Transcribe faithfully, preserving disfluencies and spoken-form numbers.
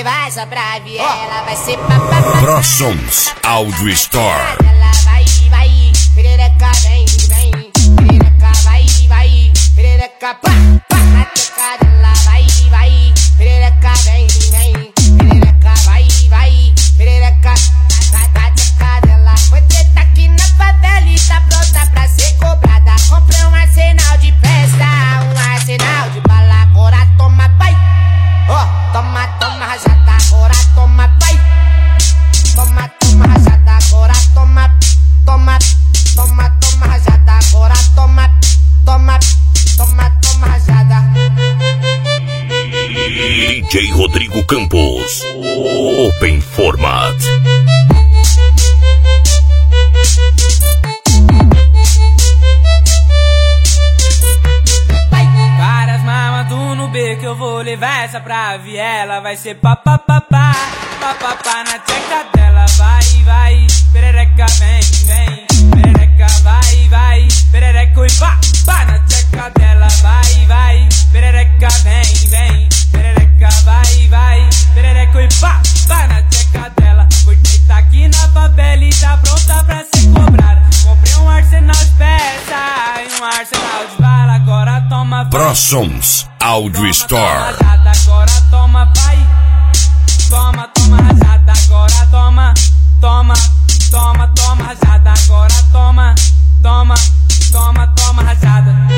levar essa pra viela, vai ser papapá. ProSons Audio Store. Ela vai, vai, perereca vem, vem, perereca vai, vai, perereca pá, pá. Na teca dela vai, vai, perereca vem, vem, perereca vai, vai, perereca. Na teca dela foi treta aqui na favela e tá pronta pra ser cobrada. Comprei um arsenal de festa, um arsenal de bala, agora toma, vai. Oh, toma, toma rajada, agora toma, vai. Toma, toma rajada, agora toma, toma, toma, toma rajada, agora toma, toma, toma, toma rajada. D J Rodrigo Campos, Open Format. Várias mamas do no B que eu vou levar essa pra viela, vai ser papapá, papapá na tcheca dela, vai, vai, perereca vem, vem, perereca vai, vai, perereca e pá, pá na tcheca dela, vai, vai, perereca vem, vem, perereca vai, vai, perereca e pá, pá na tcheca dela, porque tá aqui na favela e tá pronta pra ser cobrada. Comprei um arsenal de peça e um arsenal de bala, agora toma, vai. ProSons Audio Store. Agora toma, vai. Toma, toma rajada, agora toma, toma, toma, toma rajada, agora toma, toma, toma, toma rajada.